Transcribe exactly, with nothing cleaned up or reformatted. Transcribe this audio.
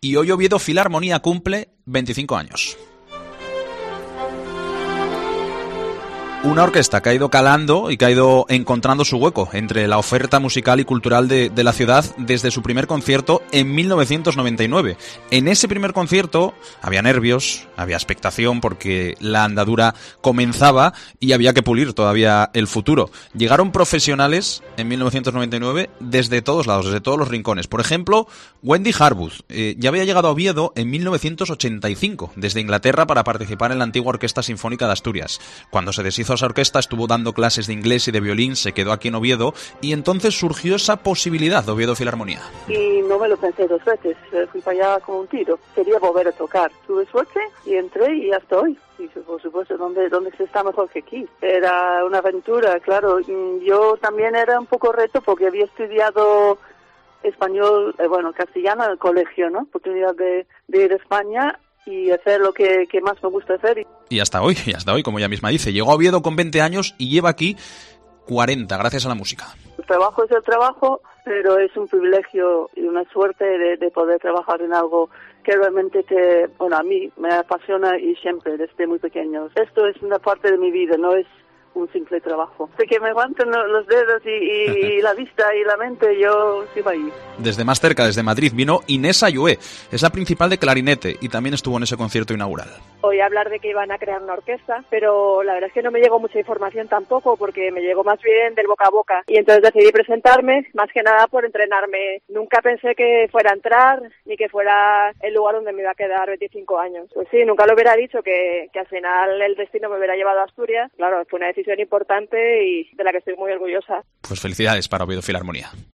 y hoy Oviedo Filarmonía cumple veinticinco años. Una orquesta que ha ido calando y que ha ido encontrando su hueco entre la oferta musical y cultural de, de la ciudad desde su primer concierto en mil novecientos noventa y nueve. En ese primer concierto había nervios, había expectación porque la andadura comenzaba y había que pulir todavía el futuro. Llegaron profesionales en mil novecientos noventa y nueve desde todos lados, desde todos los rincones. Por ejemplo, Wendy Harwood eh, ya había llegado a Oviedo en mil novecientos ochenta y cinco desde Inglaterra para participar en la antigua Orquesta Sinfónica de Asturias. Cuando se deshizo esa orquesta estuvo dando clases de inglés y de violín, se quedó aquí en Oviedo y entonces surgió esa posibilidad de Oviedo Filarmonía. Y no me lo pensé dos veces, fui para allá como un tiro, quería volver a tocar. Tuve suerte y entré y ya estoy. Y por supuesto, ¿dónde, dónde se está mejor que aquí? Era una aventura, claro. Yo también era un poco reto porque había estudiado español, eh, bueno, castellano en el colegio, ¿no? Oportunidad de, de ir a España y hacer lo que, que más me gusta hacer. Y hasta hoy, y hasta hoy, como ella misma dice. Llegó a Oviedo con veinte años y lleva aquí cuarenta, gracias a la música. El trabajo es el trabajo, pero es un privilegio y una suerte de, de poder trabajar en algo que realmente te, bueno, a mí me apasiona y siempre, desde muy pequeño. Esto es una parte de mi vida, no es un simple trabajo. De que me aguanten los dedos y, y, y la vista y la mente, yo sigo ahí. Desde más cerca, desde Madrid, vino Inés Ayué, es la principal de clarinete y también estuvo en ese concierto inaugural. Oí hablar de que iban a crear una orquesta, pero la verdad es que no me llegó mucha información tampoco, porque me llegó más bien del boca a boca. Y entonces decidí presentarme, más que nada por entrenarme. Nunca pensé que fuera a entrar, ni que fuera el lugar donde me iba a quedar veinticinco años. Pues sí, nunca lo hubiera dicho, que, que al final el destino me hubiera llevado a Asturias. Claro, fue una decisión importante y de la que estoy muy orgullosa. Pues felicidades para Oviedo Filarmonía.